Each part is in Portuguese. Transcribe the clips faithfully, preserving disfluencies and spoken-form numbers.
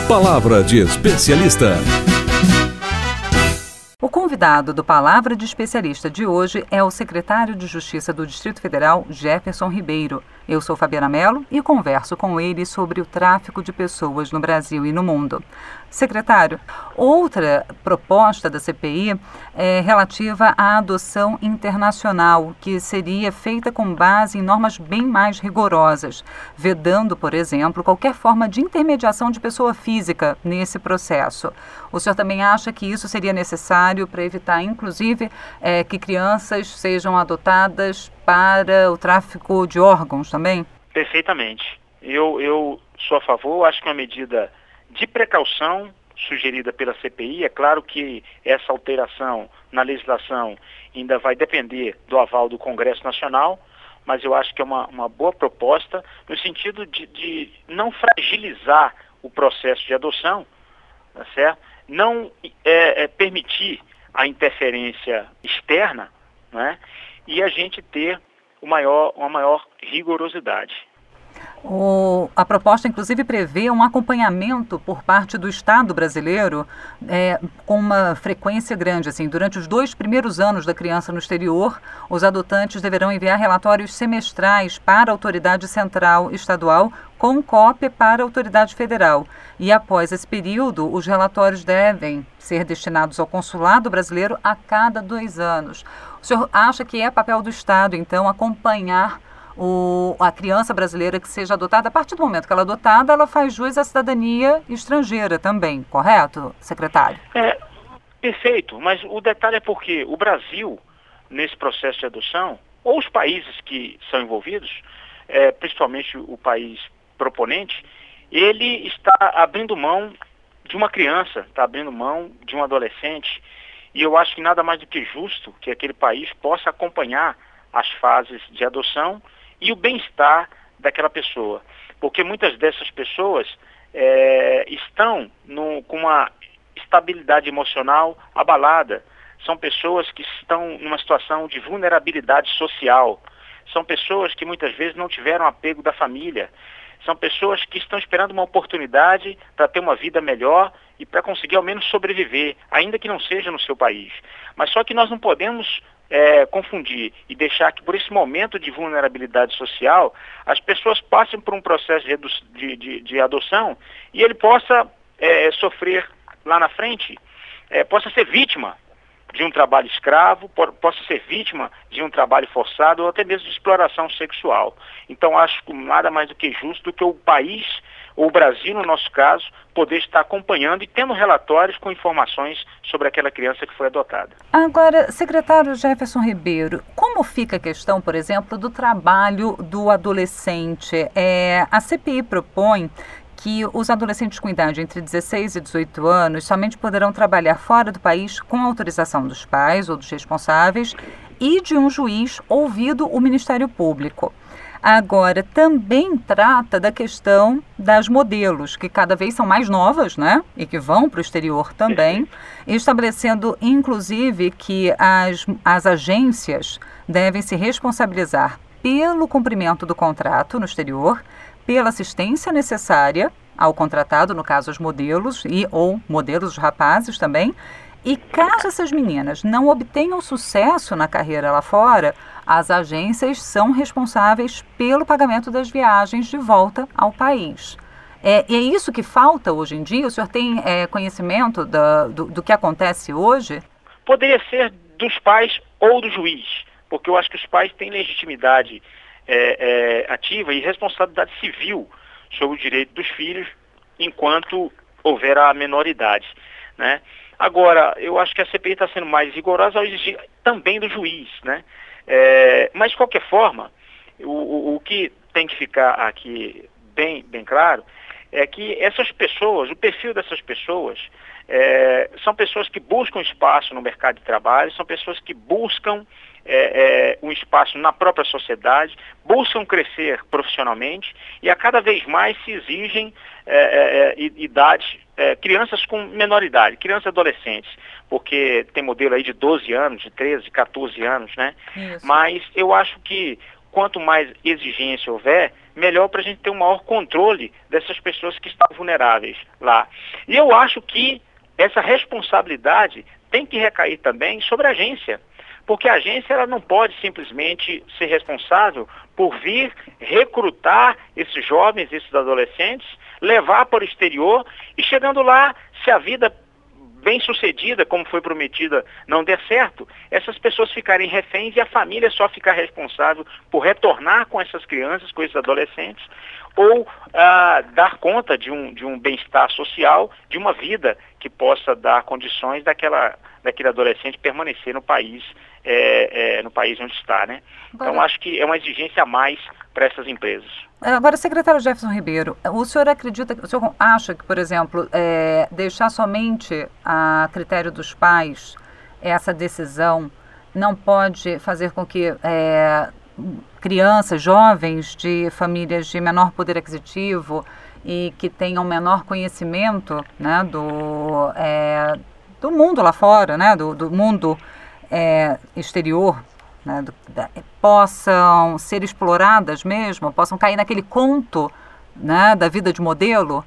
Palavra de Especialista. O convidado do Palavra de Especialista de hoje é o secretário de Justiça do Distrito Federal, Jefferson Ribeiro. Eu sou Fabiana Mello e converso com ele sobre o tráfico de pessoas no Brasil e no mundo. Secretário, outra proposta da C P I é relativa à adoção internacional, que seria feita com base em normas bem mais rigorosas, vedando, por exemplo, qualquer forma de intermediação de pessoa física nesse processo. O senhor também acha que isso seria necessário para evitar, inclusive, é, que crianças sejam adotadas para o tráfico de órgãos também? Perfeitamente. Eu, eu sou a favor, acho que é uma medida de precaução sugerida pela C P I. É claro que essa alteração na legislação ainda vai depender do aval do Congresso Nacional, mas eu acho que é uma, uma boa proposta no sentido de, de não fragilizar o processo de adoção, tá certo? Não é, é, permitir a interferência externa, né? E a gente ter o maior, uma maior rigorosidade. O, a proposta, inclusive, prevê um acompanhamento por parte do Estado brasileiro é, com uma frequência grande. Assim, durante os dois primeiros anos da criança no exterior, os adotantes deverão enviar relatórios semestrais para a autoridade central estadual com cópia para a autoridade federal. E após esse período, os relatórios devem ser destinados ao consulado brasileiro a cada dois anos. O senhor acha que é papel do Estado, então, acompanhar O, a criança brasileira que seja adotada? A partir do momento que ela é adotada, ela faz jus à cidadania estrangeira também, correto, secretário? É, perfeito, mas o detalhe é porque o Brasil, nesse processo de adoção, ou os países que são envolvidos, é, principalmente o país proponente, ele está abrindo mão de uma criança, está abrindo mão de um adolescente, e eu acho que nada mais do que justo que aquele país possa acompanhar as fases de adoção e o bem-estar daquela pessoa. Porque muitas dessas pessoas é, estão no, com uma estabilidade emocional abalada. São pessoas que estão numa situação de vulnerabilidade social. São pessoas que muitas vezes não tiveram apego da família. São pessoas que estão esperando uma oportunidade para ter uma vida melhor e para conseguir ao menos sobreviver, ainda que não seja no seu país. Mas só que nós não podemos É, confundir e deixar que por esse momento de vulnerabilidade social as pessoas passem por um processo de, de, de, de adoção e ele possa é, sofrer lá na frente, é, possa ser vítima de um trabalho escravo, por, possa ser vítima de um trabalho forçado ou até mesmo de exploração sexual. Então acho que nada mais do que justo do que o país, ou o Brasil no nosso caso, poder estar acompanhando e tendo relatórios com informações sobre aquela criança que foi adotada. Agora, secretário Jefferson Ribeiro, como fica a questão, por exemplo, do trabalho do adolescente? É, a C P I propõe que os adolescentes com idade entre dezesseis e dezoito anos somente poderão trabalhar fora do país com autorização dos pais ou dos responsáveis e de um juiz ouvido o Ministério Público. Agora, também trata da questão das modelos, que cada vez são mais novas, né? E que vão para o exterior também, estabelecendo, inclusive, que as, as agências devem se responsabilizar pelo cumprimento do contrato no exterior, pela assistência necessária ao contratado, no caso, os modelos e ou modelos, os rapazes também. E caso essas meninas não obtenham sucesso na carreira lá fora, as agências são responsáveis pelo pagamento das viagens de volta ao país. É, é isso que falta hoje em dia? O senhor tem é, conhecimento da, do, do que acontece hoje? Poderia ser dos pais ou do juiz, porque eu acho que os pais têm legitimidade é, é, ativa e responsabilidade civil sobre o direito dos filhos enquanto houver a menoridade, né? Agora, eu acho que a C P I está sendo mais rigorosa ao exigir também do juiz, né? É, mas, de qualquer forma, o, o, o que tem que ficar aqui bem, bem claro é que essas pessoas, o perfil dessas pessoas, é, são pessoas que buscam espaço no mercado de trabalho, são pessoas que buscam é, é, um espaço na própria sociedade, buscam crescer profissionalmente e a cada vez mais se exigem é, é, idades, é, crianças com menor idade, crianças e adolescentes, porque tem modelo aí de doze anos, de treze, quatorze anos, né? Isso. Mas eu acho que quanto mais exigência houver, melhor para a gente ter um maior controle dessas pessoas que estão vulneráveis lá. E eu acho que essa responsabilidade tem que recair também sobre a agência, porque a agência ela não pode simplesmente ser responsável por vir recrutar esses jovens, esses adolescentes, levar para o exterior e chegando lá, se a vida bem sucedida, como foi prometida, não der certo, essas pessoas ficarem reféns e a família só ficar responsável por retornar com essas crianças, com esses adolescentes, ou ah, dar conta de um, de um bem-estar social, de uma vida que possa dar condições daquela, daquele adolescente permanecer no país, é, é, no país onde está, né? Agora, então, acho que é uma exigência a mais para essas empresas. Agora, secretário Jefferson Ribeiro, o senhor acredita, o senhor acha que, por exemplo, é, deixar somente a critério dos pais essa decisão não pode fazer com que é, crianças, jovens de famílias de menor poder aquisitivo e que tenham menor conhecimento, né, do, é, do mundo lá fora, né, do, do mundo é, exterior, né, do, da, possam ser exploradas mesmo, possam cair naquele conto, né, da vida de modelo?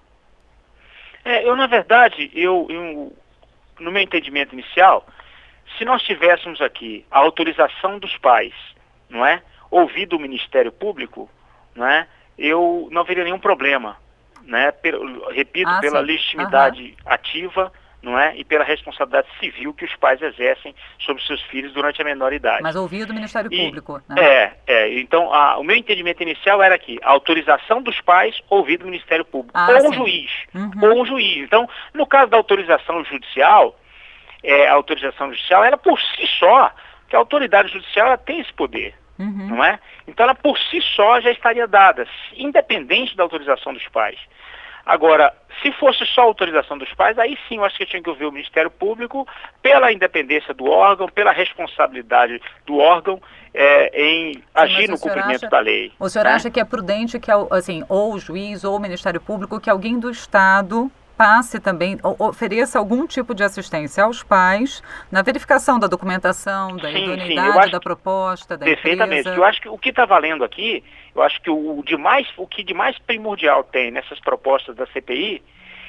É, eu, na verdade, eu, eu, no meu entendimento inicial, se nós tivéssemos aqui a autorização dos pais, não é, ouvido o Ministério Público, não é, eu não veria nenhum problema, né, pelo, repito, ah, pela sim. legitimidade uhum. ativa, não é? E pela responsabilidade civil que os pais exercem sobre seus filhos durante a menor idade. Mas ouvido do Ministério e, Público, né? É, é. Então, a, o meu entendimento inicial era que a autorização dos pais ouvido do Ministério Público. Ah, ou sim. um juiz. Uhum. Ou um juiz. Então, no caso da autorização judicial, é, a autorização judicial, ela por si só, que a autoridade judicial ela tem esse poder. Uhum. Não é? Então, ela por si só já estaria dada, independente da autorização dos pais. Agora, se fosse só a autorização dos pais, aí sim eu acho que tinha que ouvir o Ministério Público pela independência do órgão, pela responsabilidade do órgão é, em sim, agir no cumprimento acha, da lei. O senhor né? acha que é prudente que, assim, ou o juiz ou o Ministério Público, que alguém do Estado passe também, ofereça algum tipo de assistência aos pais na verificação da documentação, da sim, idoneidade sim, da proposta, da perfeitamente. empresa? Eu acho que o que está valendo aqui, eu acho que o, o, de mais, o que de mais primordial tem nessas propostas da C P I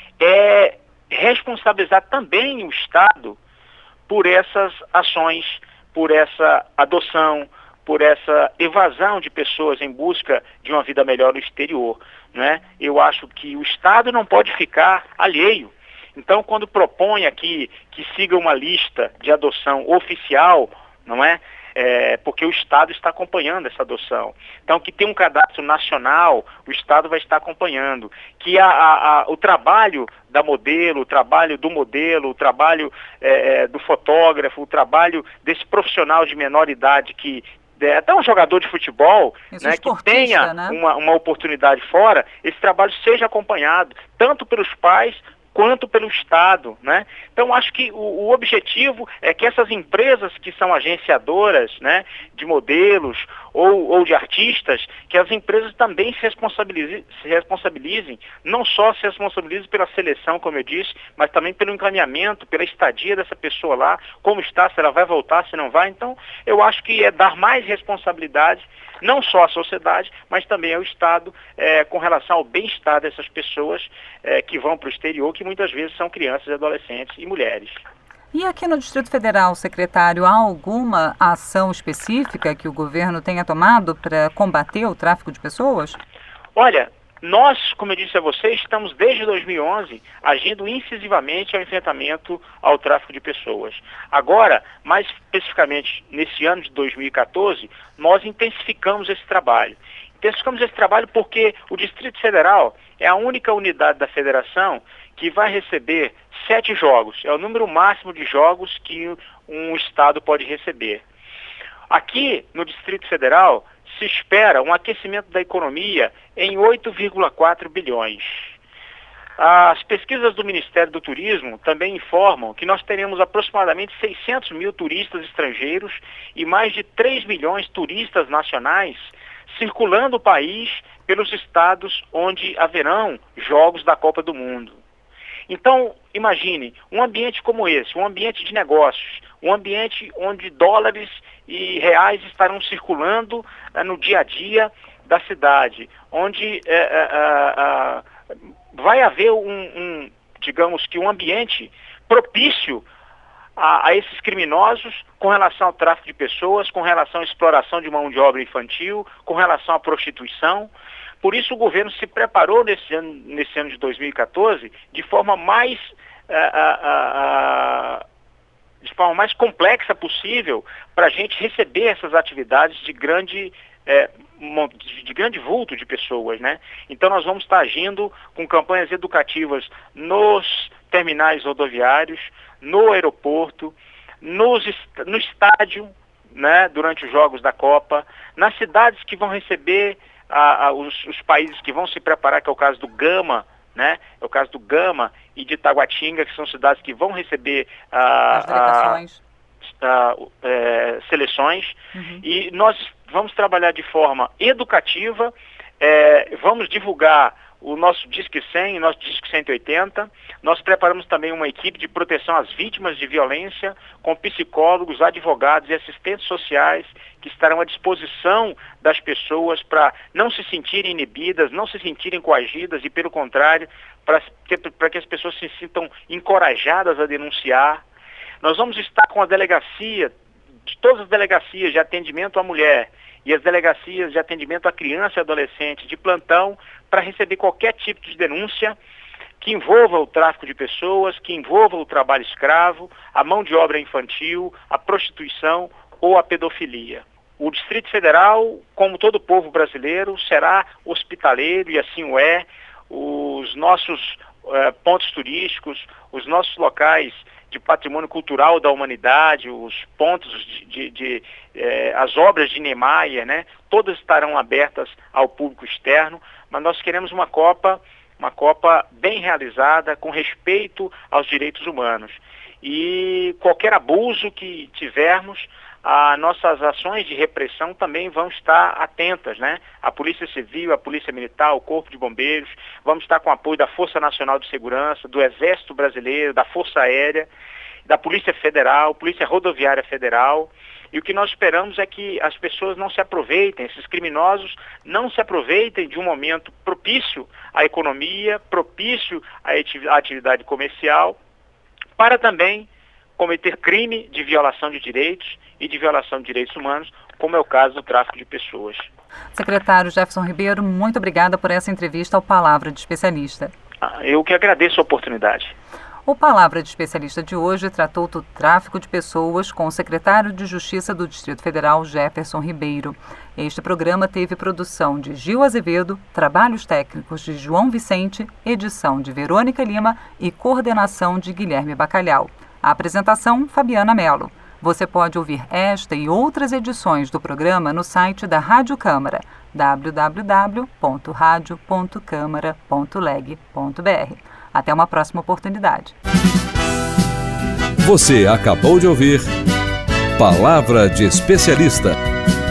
é responsabilizar também o Estado por essas ações, por essa adoção, por essa evasão de pessoas em busca de uma vida melhor no exterior. Né? Eu acho que o Estado não pode ficar alheio. Então, quando propõe aqui que siga uma lista de adoção oficial, não é? É, porque o Estado está acompanhando essa adoção. Então, que tem um cadastro nacional, o Estado vai estar acompanhando. Que a, a, a, o trabalho da modelo, o trabalho do modelo, o trabalho é, do fotógrafo, o trabalho desse profissional de menor idade que até um jogador de futebol, né, que tenha né? Uma, uma oportunidade fora, esse trabalho seja acompanhado, tanto pelos pais quanto pelo Estado, né? Então, acho que o, o objetivo é que essas empresas que são agenciadoras, né, de modelos ou, ou de artistas, que as empresas também se responsabilizem, se responsabilizem, não só se responsabilizem pela seleção, como eu disse, mas também pelo encaminhamento, pela estadia dessa pessoa lá, como está, se ela vai voltar, se não vai. Então, eu acho que é dar mais responsabilidade, não só à sociedade, mas também ao Estado, é, com relação ao bem-estar dessas pessoas é, que vão para o exterior, que muitas vezes são crianças, adolescentes e mulheres. E aqui no Distrito Federal, secretário, há alguma ação específica que o governo tenha tomado para combater o tráfico de pessoas? Olha, nós, como eu disse a vocês, estamos desde dois mil e onze agindo incisivamente ao enfrentamento ao tráfico de pessoas. Agora, mais especificamente nesse ano de dois mil e quatorze, nós intensificamos esse trabalho. Intensificamos esse trabalho porque o Distrito Federal é a única unidade da federação que vai receber sete jogos. É o número máximo de jogos que um estado pode receber. Aqui, no Distrito Federal, se espera um aquecimento da economia em oito vírgula quatro bilhões. As pesquisas do Ministério do Turismo também informam que nós teremos aproximadamente seiscentos mil turistas estrangeiros e mais de três milhões de turistas nacionais circulando o país pelos estados onde haverão jogos da Copa do Mundo. Então, imagine, um ambiente como esse, um ambiente de negócios, um ambiente onde dólares e reais estarão circulando uh, no dia a dia, da cidade, onde é, é, é, é, vai haver um, um, digamos que um ambiente propício a, a esses criminosos com relação ao tráfico de pessoas, com relação à exploração de mão de obra infantil, com relação à prostituição. Por isso o governo se preparou nesse ano, nesse ano de dois mil e quatorze de forma mais, uh, uh, uh, de forma mais complexa possível para a gente receber essas atividades de grande, uh, de grande vulto de pessoas, né? Então nós vamos estar agindo com campanhas educativas nos terminais rodoviários, no aeroporto, nos, no estádio, né, durante os Jogos da Copa, nas cidades que vão receber A, a, os, os países que vão se preparar, que é o caso do Gama, né? É o caso do Gama e de Taguatinga, que são cidades que vão receber a, As delegações. A, a, é, seleções. Uhum. E nós vamos trabalhar de forma educativa, é, vamos divulgar o nosso Disque cem, o nosso Disque cento e oitenta. Nós preparamos também uma equipe de proteção às vítimas de violência, com psicólogos, advogados e assistentes sociais que estarão à disposição das pessoas para não se sentirem inibidas, não se sentirem coagidas e, pelo contrário, para que, para que as pessoas se sintam encorajadas a denunciar. Nós vamos estar com a delegacia, de todas as delegacias de atendimento à mulher e as delegacias de atendimento à criança e adolescente de plantão para receber qualquer tipo de denúncia que envolva o tráfico de pessoas, que envolva o trabalho escravo, a mão de obra infantil, a prostituição ou a pedofilia. O Distrito Federal, como todo o povo brasileiro, será hospitaleiro e assim o é. Os nossos uh, pontos turísticos, os nossos locais de patrimônio cultural da humanidade, os pontos de, de, de eh, as obras de Niemeyer, né, todas estarão abertas ao público externo, mas nós queremos uma Copa, uma Copa bem realizada, com respeito aos direitos humanos. E qualquer abuso que tivermos, as nossas ações de repressão também vão estar atentas, né? A Polícia Civil, a Polícia Militar, o Corpo de Bombeiros, vamos estar com apoio da Força Nacional de Segurança, do Exército Brasileiro, da Força Aérea, da Polícia Federal, Polícia Rodoviária Federal. E o que nós esperamos é que as pessoas não se aproveitem, esses criminosos não se aproveitem de um momento propício à economia, propício à atividade comercial, para também cometer crime de violação de direitos e de violação de direitos humanos, como é o caso do tráfico de pessoas. Secretário Jefferson Ribeiro, muito obrigada por essa entrevista ao Palavra de Especialista. Eu que agradeço a oportunidade. O Palavra de Especialista de hoje tratou do tráfico de pessoas com o secretário de Justiça do Distrito Federal, Jefferson Ribeiro. Este programa teve produção de Gil Azevedo, trabalhos técnicos de João Vicente, edição de Verônica Lima e coordenação de Guilherme Bacalhau. A apresentação, Fabiana Mello. Você pode ouvir esta e outras edições do programa no site da Rádio Câmara, w w w ponto rádio ponto câmara ponto leg ponto b r. Até uma próxima oportunidade. Você acabou de ouvir Palavra de Especialista.